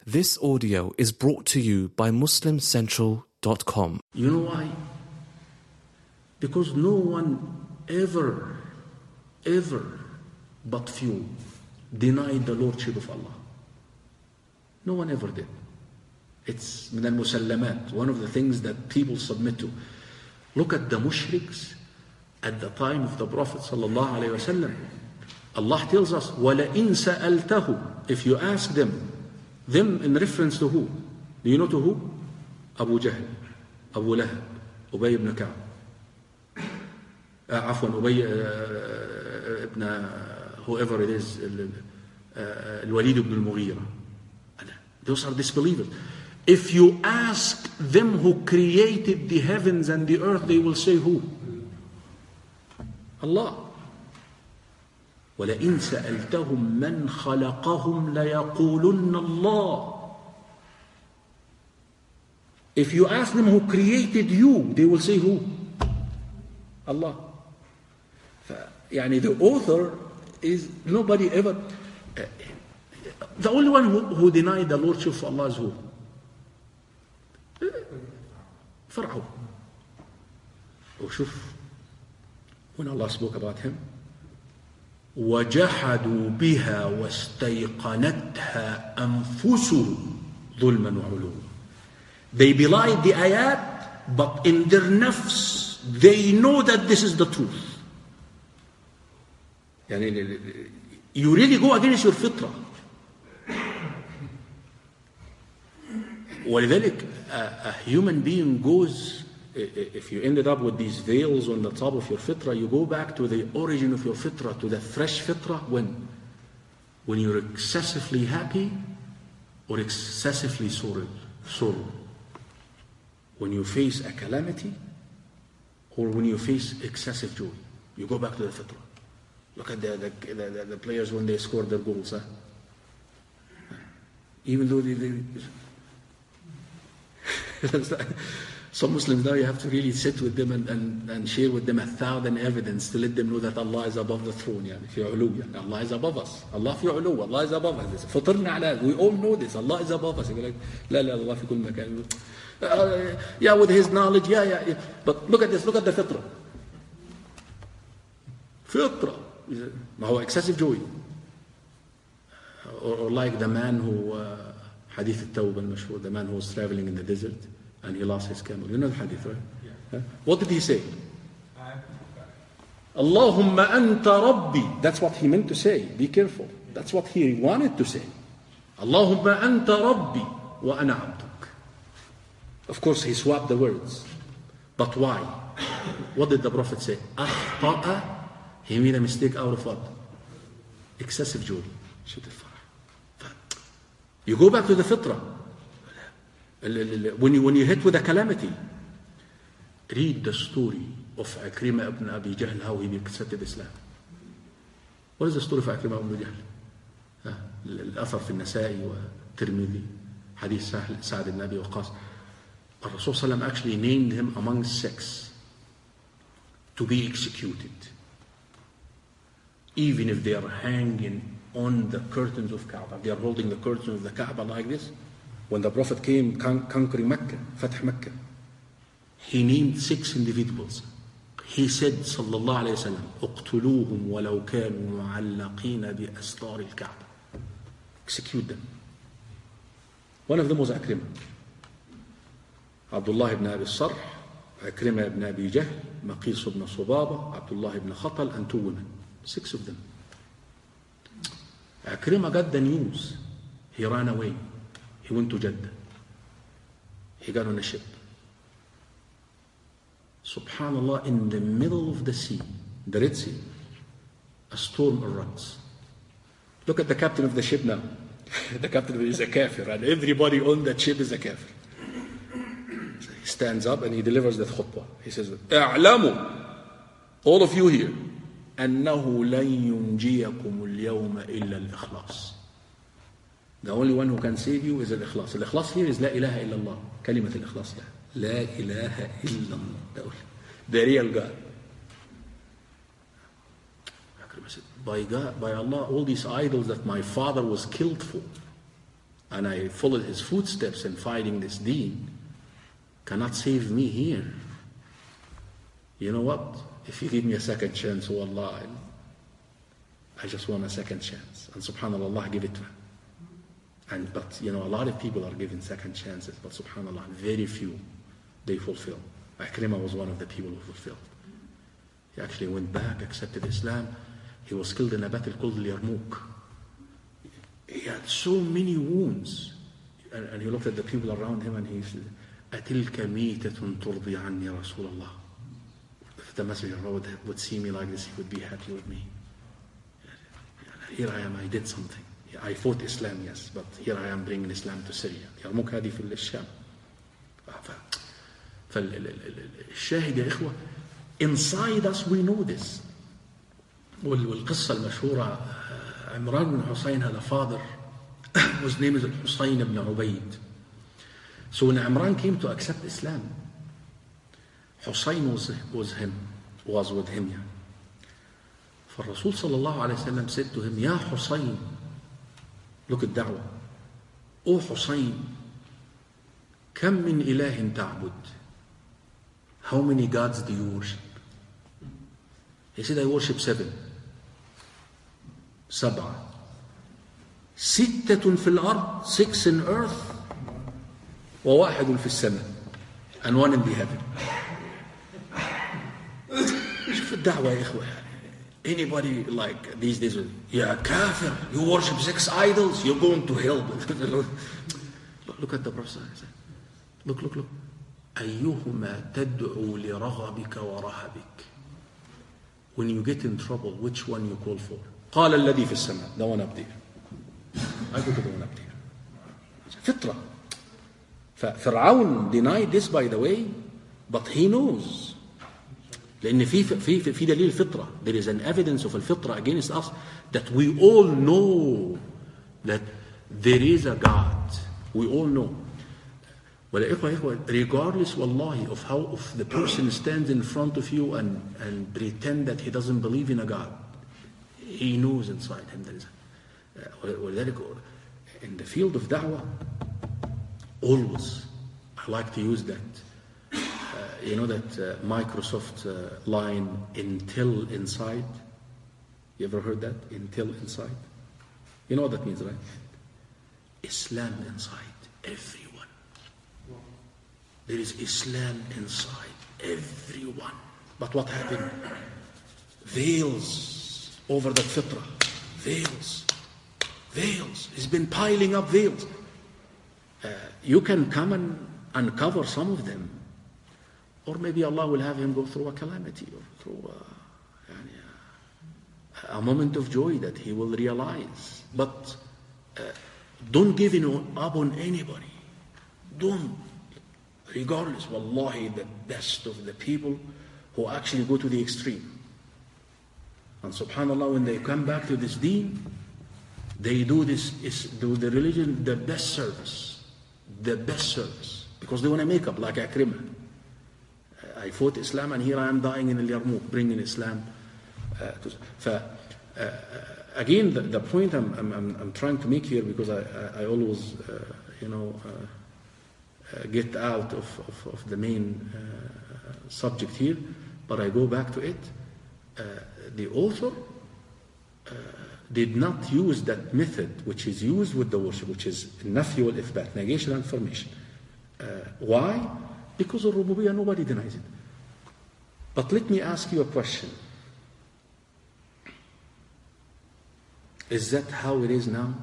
This audio is brought to you by MuslimCentral.com. You know why? Because no one ever but few denied the Lordship of Allah. No one ever did. It's min al-musallamat, one of the things that people submit to. Look at the mushriks at the time of the Prophet sallallahu alaihi wasallam. Allah tells us, وَلَئِن سَأَلْتَهُ, if you ask them in reference to who? Do you know to who? Abu Jahl, Abu Lahab, Ubay ibn Ka'b. Ubay ibn whoever it is, Al-Walid ibn al-Mughira. Those are disbelievers. If you ask them who created the heavens and the earth, they will say who? Allah. وَلَئِن سَأَلْتَهُمْ مَنْ خَلَقَهُمْ لَيَقُولُنَّ اللَّهِ. If you ask them who created you, they will say who? Allah. The author is nobody ever. The only one who denied the Lordship of Allah is who? Fir'aun. وشوف, when Allah spoke about him, وَجَحَدُوا بِهَا وَاسْتَيْقَنَتْهَا أَنفُسُهُمْ ظُلْمًا وَعُلُوًّا. They belied the ayat, but in their nafs, they know that this is the truth. You really go against your fitrah. ولذلك a human being goes, if you ended up with these veils on the top of your fitrah, you go back to the origin of your fitrah, to the fresh fitrah. When you're excessively happy or excessively sorrow. When you face a calamity or when you face excessive joy, you go back to the fitrah. Look at the players when they score their goals. Even though they some Muslims now, you have to really sit with them and share with them 1,000 evidence to let them know that Allah is above the throne. في علو, Allah is above us. Allah في علو, Allah is above us. فطرنا على, we all know this. Allah is above us. Like, لا Allah في كل مكان. With his knowledge, But look at this, look at the fitrah. Fitrah. ما هو excessive joy. Or like the man who, Hadith al-Tawbah al-Mashhur, the man who was traveling in the desert and he lost his camel. You know the hadith, right? Yeah. What did he say? Allahumma anta rabbi. That's what he meant to say. Be careful. That's what he wanted to say. Allahumma anta rabbi wa ana abduk. Of course, he swapped the words. But why? What did the Prophet say? Akhta'a. He made a mistake out of what? Excessive joy. You go back to the fitrah. When you hit with a calamity, read the story of Ikrimah ibn Abi Jahl, how he accepted Islam. What is the story of Ikrimah ibn Abi Jahl? الأثر في النسائي والترمذي, حديث سعد بن أبي وقاص. Rasul sallam actually named him among 6 to be executed, even if they are hanging on the curtains of Kaaba. They are holding the curtains of the Kaaba like this. When the Prophet came conquering Mecca, Fath Mecca, he named 6 individuals. He said, sallallahu alayhi wa sallam, اقتلوهم ولو كانوا معلقين بأستار الكعبة. Execute them. One of them was Ikrimah. Abdullah ibn Abi Sarh, Ikrimah ibn Abi Jahl, Maqis ibn Subaba, Abdullah ibn Khatal, and 2 women. 6 of them. Ikrimah got the news. He ran away. He went to Jeddah. He got on a ship. Subhanallah, in the middle of the sea, the Red Sea, a storm erupts. Look at the captain of the ship now. The captain is a kafir, and everybody on that ship is a kafir. He stands up and he delivers that khutbah. He says, اعلموا, all of you here, أنه لن ينجيكم اليوم إلا الإخلاص. The only one who can save you is al-ikhlas. Al-ikhlas here is la ilaha illallah. Kalimat al-ikhlas. La ilaha illallah. The real God. By God, by Allah, all these idols that my father was killed for, and I followed his footsteps in fighting this deen, cannot save me here. You know what? If you give me a second chance, oh Allah, I just want a second chance. And subhanAllah, Allah give it to him. But a lot of people are given second chances, but subhanAllah, very few they fulfill. Ikrimah was one of the people who fulfilled. He actually went back, accepted Islam. He was killed in a battle called Yarmouk. He had so many wounds. And he looked at the people around him and he said, أَتِلْكَ مِيتَةٌ تُرْضِي عَنِّي رَسُولَ اللَّهِ. If the messenger would see me like this, he would be happy with me. Here I am, I did something. I fought Islam, yes, but here I am bringing Islam to Syria. Yarmouk هذه في الشام. فالشاهد يا إخوة, inside us we know this. والقصة المشهورة, Imran bin Hussein had a father whose name is Hussein ibn Ubayd. So when Imran came to accept Islam, Hussein was with him. Yeah. فالرسول صلى الله عليه وسلم said to him, يا حسين, look at da'wah. O Hussein, كم من إله تعبد? How many gods do you worship? He said, I worship 7. 7. 6 في الأرض, 6 in earth, وواحد في السماء, and 1 in the heaven. شوف الدعوة يا إخوة. Anybody like these days, yeah, kafir, you worship 6 idols, you're going to hell. Look at the Prophet. Look. أيهما تدعو لرغبك ورهبك? When you get in trouble, which one you call for? قال الذي في السماء, the one up there. I go to the one up there. فطرة. ففرعون denied this, by the way, but he knows. لأن في دليل فطرة. There is an evidence of الفطرة against us, that we all know that there is a God. We all know. Regardless, wallahi, of the person stands in front of you and pretend that he doesn't believe in a God, he knows inside him there is in the field of da'wah, always, I like to use that. That Microsoft line, Intel Inside. You ever heard that? Intel Inside. You know what that means, right? Islam inside everyone. There is Islam inside everyone. But what happened? Veils over that fitrah. Veils. It's been piling up veils. You can come and uncover some of them. Or maybe Allah will have him go through a calamity, or through a moment of joy that he will realize. But don't give up on anybody. Don't. Regardless, wallahi, the best of the people who actually go to the extreme. And subhanAllah, when they come back to this deen, they do the religion the best service. Because they want to make up, like Ikrimah. I fought Islam and here I am dying in Yarmouk, bringing Islam. Again, the point I'm trying to make here, because I always, get out of the main subject here, but I go back to it. The author did not use that method which is used with the worship, which is nafi wal ithbat, negation and affirmation. Why? Because of rububiyyah, nobody denies it. But let me ask you a question. Is that how it is now?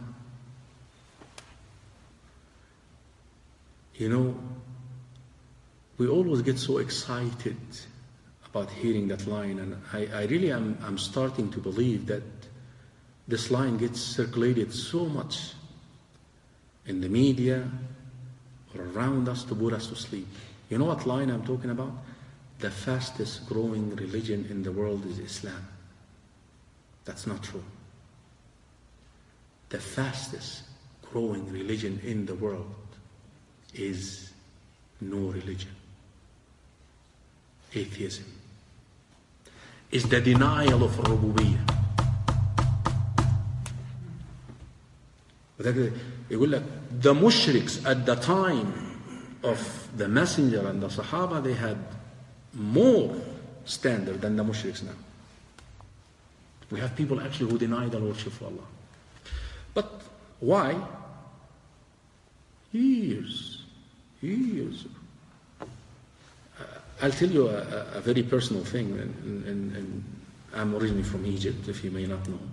We always get so excited about hearing that line, and I really am starting to believe that this line gets circulated so much in the media or around us to put us to sleep. You know what line I'm talking about? The fastest growing religion in the world is Islam. That's not true. The fastest growing religion in the world is no religion. Atheism. Is the denial of rububiyyah. يقول لك the mushriks at the time of the messenger and the Sahaba, they had more standard than the mushriks now. We have people actually who deny the lordship of Allah. But why? Years. I'll tell you a very personal thing, and I'm originally from Egypt, if you may not know.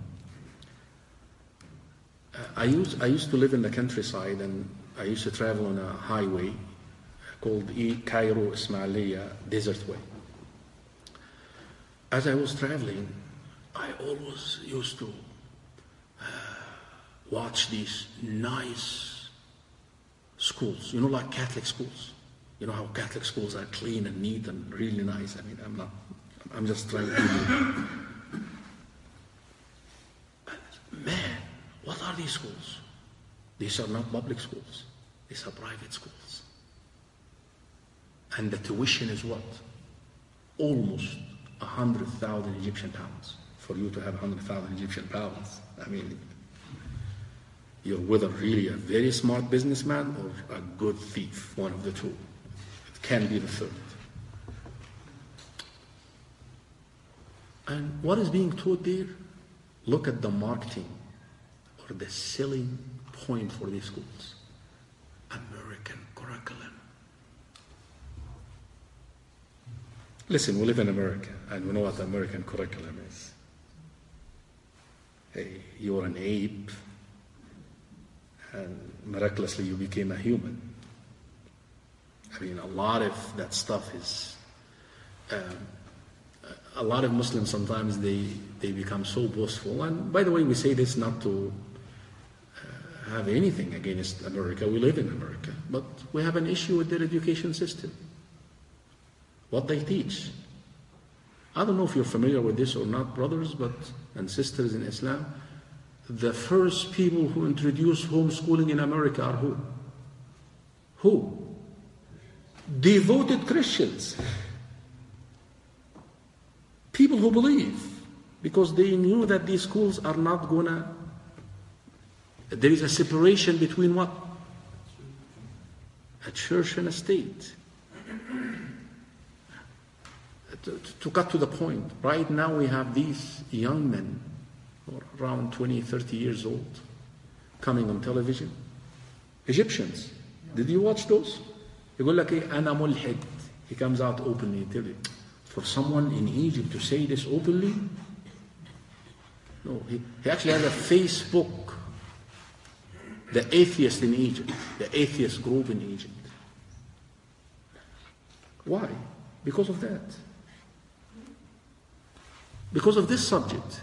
I used to live in the countryside, and I used to travel on a highway called Cairo Ismailia Desert Way. As I was traveling, I always used to watch these nice schools, like Catholic schools. You know how Catholic schools are clean and neat and really nice. I mean, I'm just trying to. Man, what are these schools? These are not public schools. These are private schools. And the tuition is what? Almost 100,000 Egyptian pounds. For you to have 100,000 Egyptian pounds, I mean, you're whether really a very smart businessman or a good thief, one of the two. It can be the third. And what is being taught there? Look at the marketing or the selling point for these schools. American curriculum. Listen, we live in America and we know what the American curriculum is. Hey, you're an ape and miraculously you became a human. I mean, a lot of that stuff is, a lot of Muslims sometimes they become so boastful. And by the way, we say this not to have anything against America. We live in America. But we have an issue with their education system. What they teach. I don't know if you're familiar with this or not, brothers and sisters in Islam. The first people who introduced homeschooling in America are who? Who? Devoted Christians. People who believe. Because they knew that these schools are not gonna... There is a separation between what? A church and a state. To cut to the point, right now we have these young men, around 20, 30 years old, coming on television. Egyptians. Did you watch those? يقول لك إيه أنا ملحد. He comes out openly and tells you. For someone in Egypt to say this openly? No, he actually has a Facebook. The atheist in Egypt, the atheist group in Egypt. Why? Because of that. Because of this subject.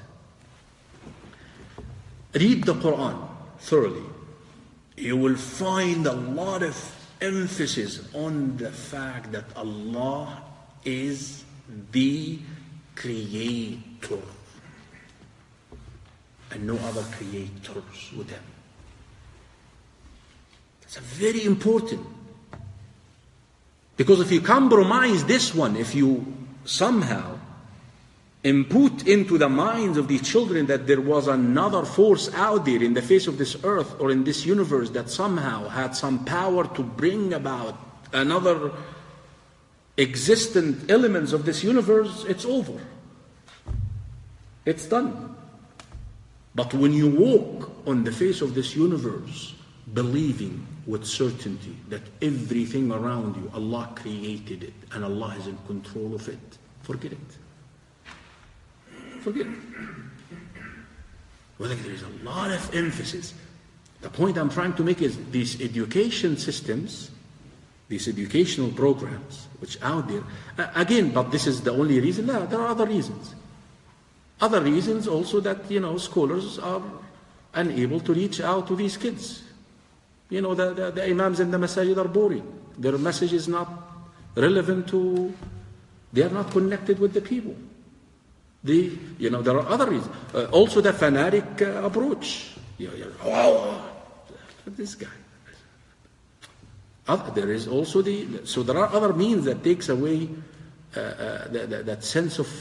Read the Quran thoroughly. You will find a lot of emphasis on the fact that Allah is the creator. And no other creators with him. It's very important. Because if you compromise this one, if you somehow input into the minds of the children that there was another force out there in the face of this earth or in this universe that somehow had some power to bring about another existent elements of this universe, it's over. It's done. But when you walk on the face of this universe, believing with certainty that everything around you, Allah created it and Allah is in control of it, forget it. Forget it. Well, there is a lot of emphasis. The point I'm trying to make is these education systems, these educational programs, which out there, again, but this is the only reason? No, there are other reasons. Other reasons also that, scholars are unable to reach out to these kids. The imams in the masajid are boring. Their message is not relevant to, they are not connected with the people. There are other reasons. Also the fanatic approach. This guy. There is also so there are other means that takes away that sense of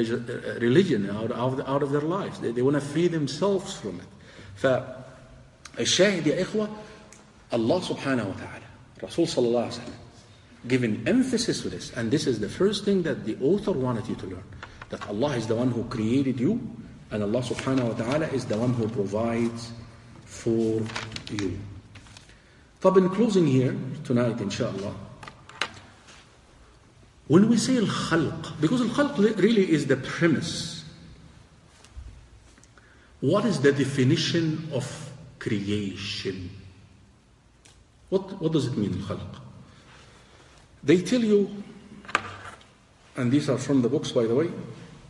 religion out of their lives. They want to free themselves from it. الشاهد يا إخوة, Allah subhanahu wa ta'ala, Rasul sallallahu alayhi wa sallam, giving emphasis to this. And this is the first thing that the author wanted you to learn. That Allah is the one who created you, and Allah subhanahu wa ta'ala is the one who provides for you. طب in closing here tonight inshallah, when we say al-khalq, because al-khalq really is the premise, what is the definition of creation? What does it mean, al-khalq? They tell you, and these are from the books by the way,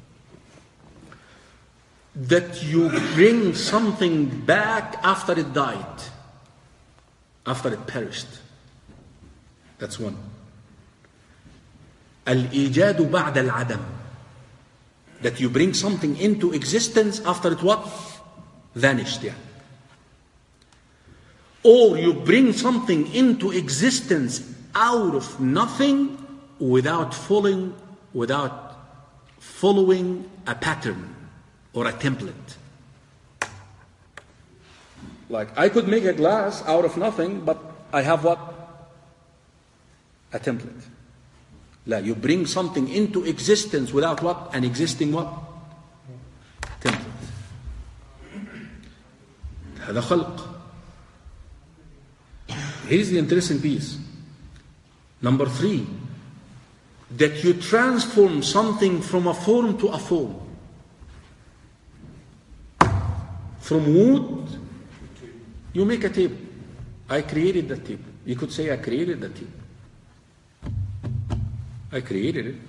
that you bring something back after it died, after it perished. That's one. Al-ijadu ba'da al-adam. That you bring something into existence after it what? Vanished, yeah. Or you bring something into existence out of nothing without following a pattern or a template. Like I could make a glass out of nothing, but I have what? A template. La, you bring something into existence without what? An existing what? Template. هذا خلق. Here's the interesting piece. Number 3, that you transform something from a form to a form. From wood, you make a table. I created that table. You could say I created that table. I created it.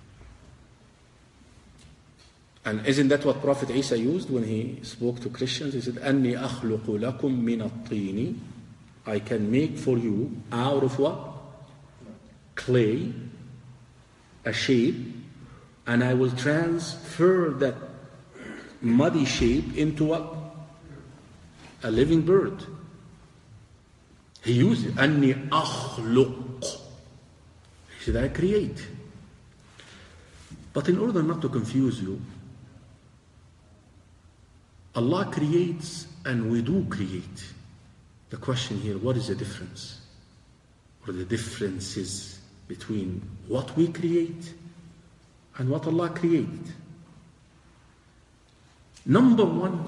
And isn't that what Prophet Isa used when he spoke to Christians? He said, أَنِّي أَخْلُقُ لَكُم مِّنَ الطِّينِ, I can make for you out of what? Clay, a shape, and I will transfer that muddy shape into what? A living bird. He used it. أَنِّي أَخْلُقُ. He said, I create. But in order not to confuse you, Allah creates and we do create. The question here, what is the difference? Or the differences between what we create and what Allah created? Number 1,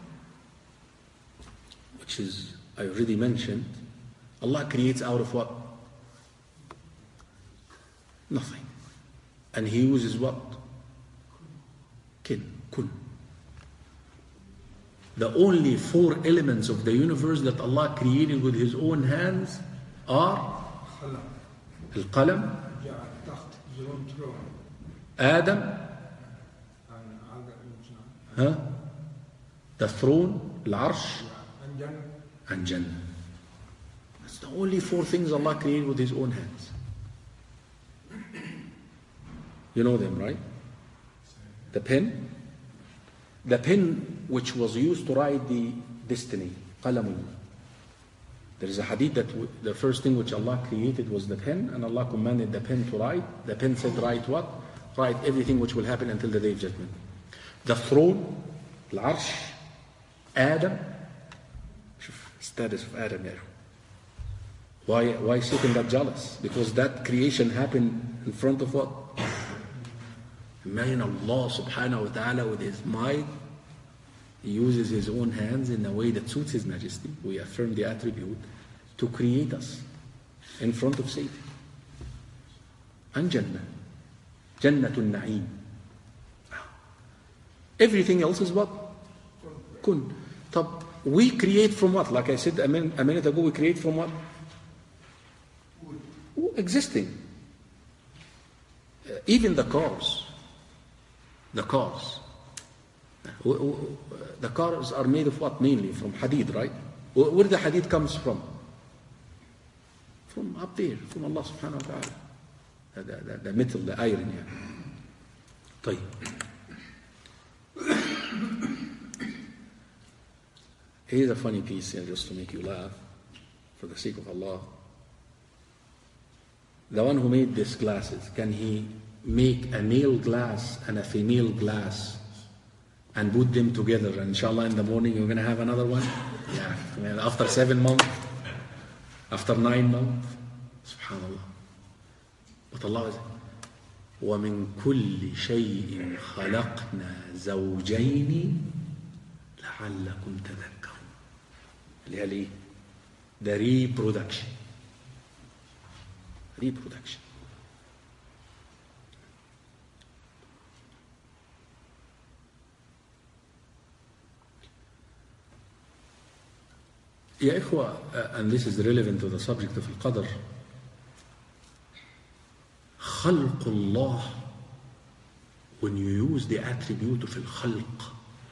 which is, I already mentioned, Allah creates out of what? Nothing. And He uses what? Kun. The only 4 elements of the universe that Allah created with His own hands are Al-Qalam, Adam, the throne, Al-Arsh, and Jannah. That's the only 4 things Allah created with His own hands. You know them, right? The pen which was used to write the destiny, Qalamun. There is a hadith that the first thing which Allah created was the pen, and Allah commanded the pen to write. The pen said, write what? Write everything which will happen until the day of judgment. The throne, Al-Arsh, Adam. Status of Adam there. Why Satan got jealous? Because that creation happened in front of what? Imagine Allah subhanahu wa ta'ala with His might, He uses His own hands in a way that suits His majesty. We affirm the attribute to create us in front of Satan. And Jannah. Jannatul Na'im. Everything else is what? Kun. We create from what? Like I said a minute ago, we create from what? Existing. Even the cars. The cars are made of what mainly? From hadid, right? Where the hadid comes from? From up there, from Allah subhanahu wa ta'ala. The metal, the iron, yeah. طيب. Here's a funny piece here just to make you laugh, for the sake of Allah. The one who made these glasses, can he make a male glass and a female glass and put them together, and inshallah in the morning you're going to have another one? Yeah, I mean, after 7 months, after 9 months, subhanallah. But Allah is, وَمِن كُلِّ شَيْءٍ خَلَقْنَا زَوْجَيْنِ لَعَلَّكُمْ تَذَكَّرُونَ. اللي هي الايه؟ The reproduction. Reproduction. يا إخوة, and this is relevant to the subject of القدر. خلق الله, when you use the attribute of الخلق,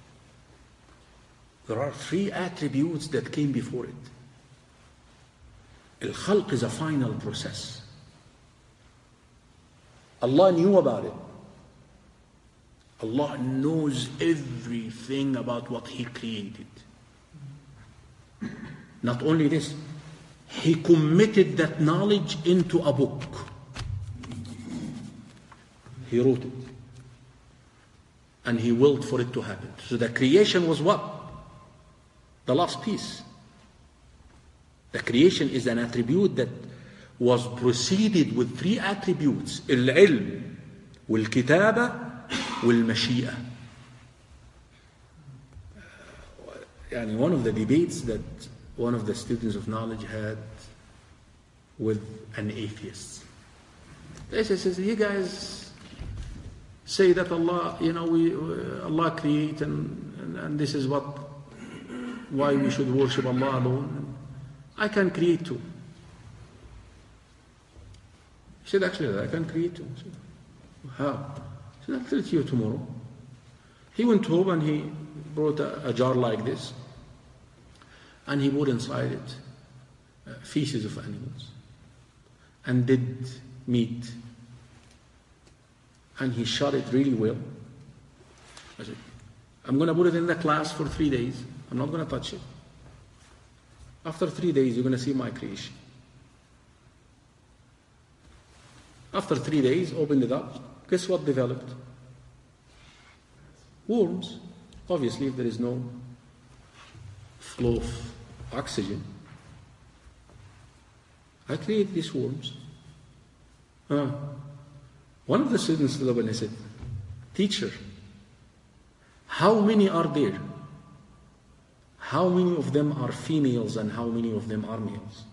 there are 3 attributes that came before it. الخلق is a final process. Allah knew about it. Allah knows everything about what He created. Not only this, He committed that knowledge into a book. He wrote it. And He willed for it to happen. So the creation was what? The last piece. The creation is an attribute that was preceded with 3 attributes: العلم والكتابة والمشيئة. And one of the debates that one of the students of knowledge had with an atheist. They says, you guys say that Allah, Allah create and this is why we should worship Allah alone. I can create too. He said, actually, I can create too. Said, how? He said, I'll tell it to you tomorrow. He went home and he brought a jar like this, and he put inside it feces of animals and did meat, and he shot it really well. I said, I'm going to put it in the class for 3 days. I'm not going to touch it. After 3 days, you're going to see my creation. After 3 days, opened it up. Guess what developed? Worms. Obviously, if there is no flow of oxygen, I create these worms. One of the students stood up and he said, teacher, how many are there? How many of them are females and how many of them are males?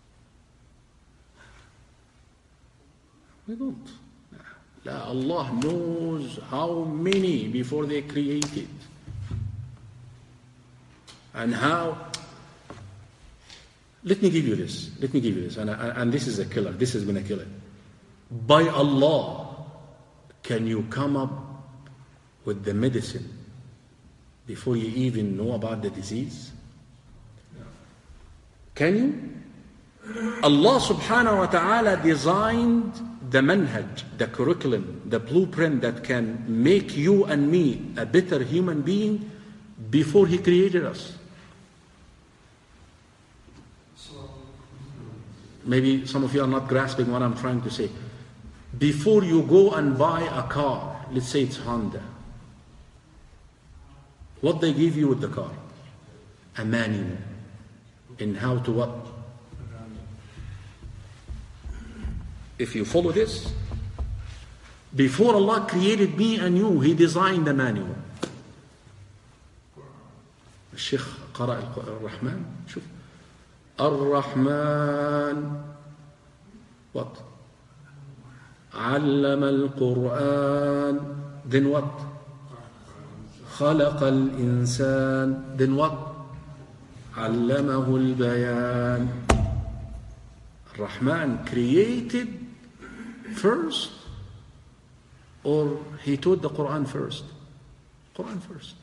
We don't. Allah knows how many before they created. And how. Let me give you this. And this is a killer. This is going to kill it. By Allah, can you come up with the medicine before you even know about the disease? Can you? Allah subhanahu wa ta'ala designed the manhaj, the curriculum, the blueprint that can make you and me a better human being before He created us. Maybe some of you are not grasping what I'm trying to say. Before you go and buy a car, let's say it's Honda, what they give you with the car? A manual in how to what? If you follow this, before Allah created me and you, He designed the manual. الشيخ قرأ الرحمن. شوف الرحمن what? علم القرآن. Then what? خلق الإنسان. Then what? علمه البيان. Rahman created first, or He taught the Quran first? Quran first.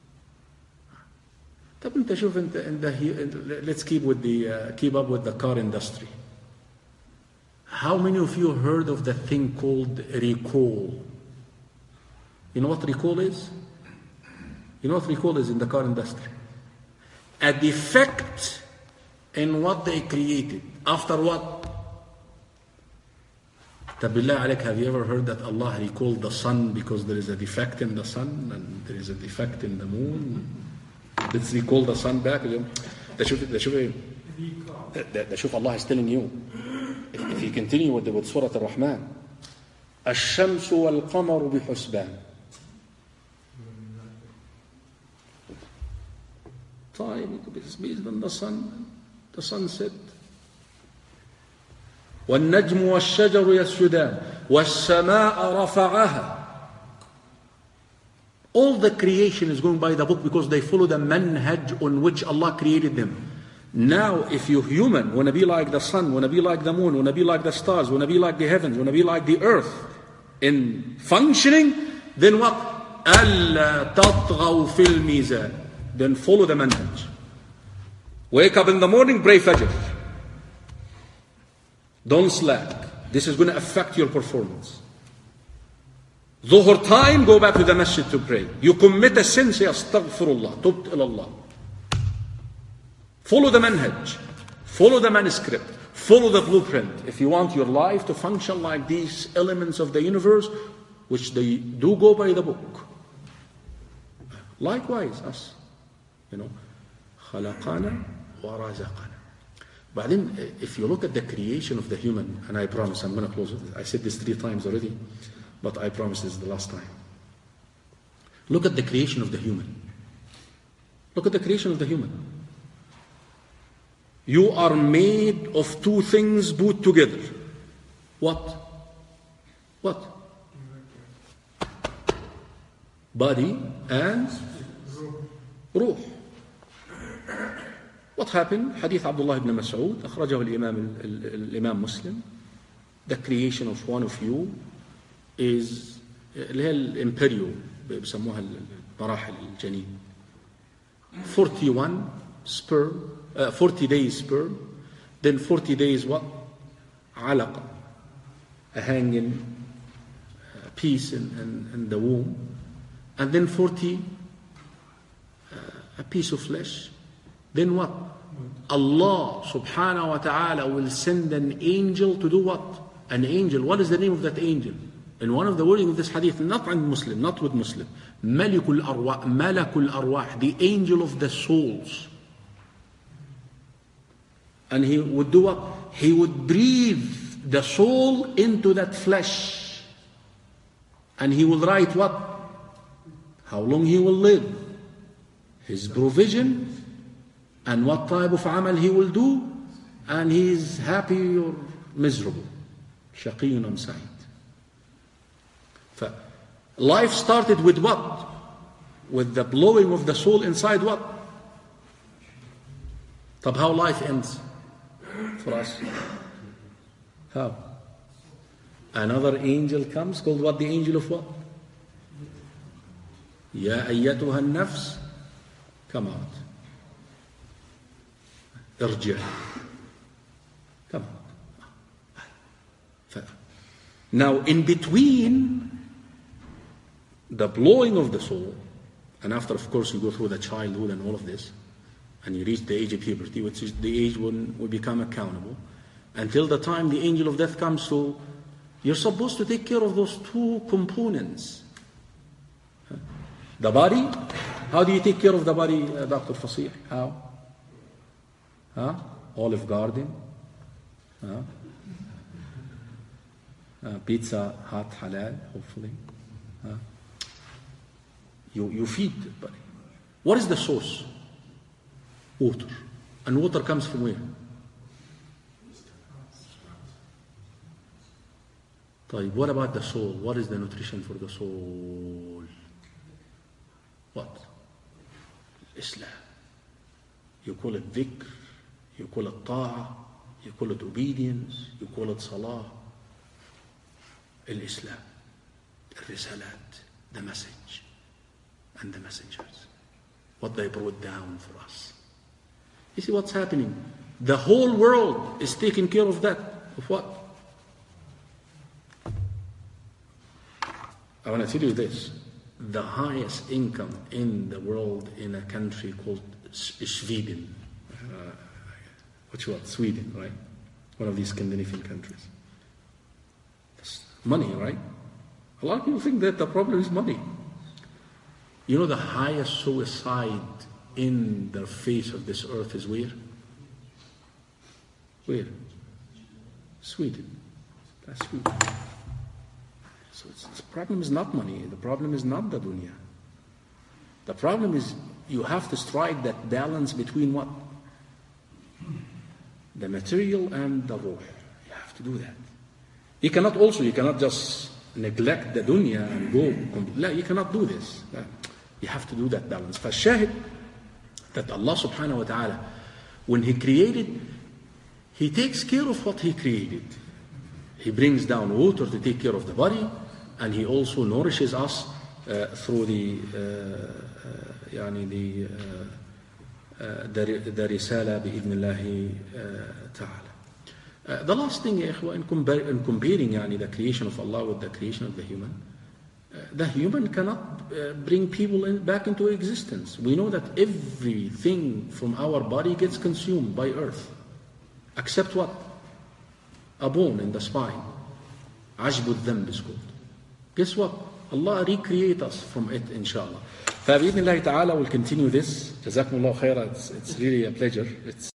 طب انت شوف انت let's keep up with the car industry. How many of you heard of the thing called recall? You know what recall is? You know what recall is in the car industry? A defect in what they created. After what? Tabillah alayk, have you ever heard that Allah recalled the sun because there is a defect in the sun and there is a defect in the moon? Let's recall the sun back. ده شوف Allah is telling you. If you continue with Surah Al-Rahman, الشمس والقمر بحسبان. Time is based on the sun, the sunset. والنجم والشجر يسجدان والسماء رفعها. All the creation is going by the book because they follow the manhaj on which Allah created them. Now, if you're human, want to be like the sun, want to be like the moon, want to be like the stars, want to be like the heavens, want to be like the earth in functioning, then what? أَلَّا تَطْغَوْا فِي الْمِيزَانِ. Then follow the manhaj. Wake up in the morning, pray Fajr. Don't slack. This is going to affect your performance. Dhuhr time, go back to the masjid to pray. You commit a sin, say astaghfirullah, tubt ilallah. Follow the manhaj. Follow the manuscript. Follow the blueprint. If you want your life to function like these elements of the universe, which they do go by the book. Likewise, us. خلقنا ورزقنا. But then, if you look at the creation of the human, and I promise I'm going to close it. I said this 3 times already, but I promise this is the last time. Look at the creation of the human. Look at the creation of the human. You are made of 2 things put together. What? Body and ruh. What happened? Hadith Abdullah ibn Mas'ud, أخرجه الإمام Muslim. The creation of one of you is اللي هي الإمبريو بيسموها المراحل الجنين. 41 sperm, 40 days sperm, then 40 days what? علقة, a hanging piece in the womb, and then 40 a piece of flesh. Then what? Allah subhanahu wa ta'ala will send an angel to do what? An angel. What is the name of that angel? In one of the wording of this hadith, not with Muslim, Malikul Arwah, the angel of the souls. And he would do what? He would breathe the soul into that flesh. And he will write what? How long he will live, his provision, and what type of amal he will do, and he is happy or miserable. Shaqiyun am sa'id. Life started with what? With the blowing of the soul inside what? طب how life ends for us? How? Another angel comes called what? The angel of what? يا أيتها النفس, come out. ارجع. Come out. Now in between the blowing of the soul, and after of course you go through the childhood and all of this, and you reach the age of puberty, which is the age when we become accountable, until the time the angel of death comes to, you're supposed to take care of those 2 components. The body, how do you take care of the body, Dr. Fasih? How? Olive Garden? Pizza Hut halal, hopefully. You feed the body. What is the source? Water. And water comes from where? What about the soul? What is the nutrition for the soul? What? Islam. You call it dhikr, you call it ta'ah, you call it obedience, you call it salah. Islam, the risalat, the message, and the messengers. What they brought down for us. You see what's happening? The whole world is taking care of that. Of what? I want to tell you this. The highest income in the world in a country called Sweden. Sweden, right? One of these Scandinavian countries. That's money, right? A lot of people think that the problem is money. You know the highest suicide in the face of this earth is where? Where? Sweden. That's Sweden. So the problem is not money. The problem is not the dunya. The problem is you have to strike that balance between what? The material and the ruh. You have to do that. You cannot just neglect the dunya and go. You cannot do this. You have to do that balance. فالشاهد that Allah subhanahu wa ta'ala, when He created, He takes care of what He created. He brings down water to take care of the body, and He also nourishes us through the risala بإذن الله تعالى. The last thing, in comparing the creation of Allah with the creation of the human cannot bring people back into existence. We know that everything from our body gets consumed by earth, except what? A bone in the spine. عجب الذنب is called. Guess what? Allah recreate us from it, inshallah. فبإذن الله تعالى we'll continue this. جزاكم الله خيرا. It's really a pleasure.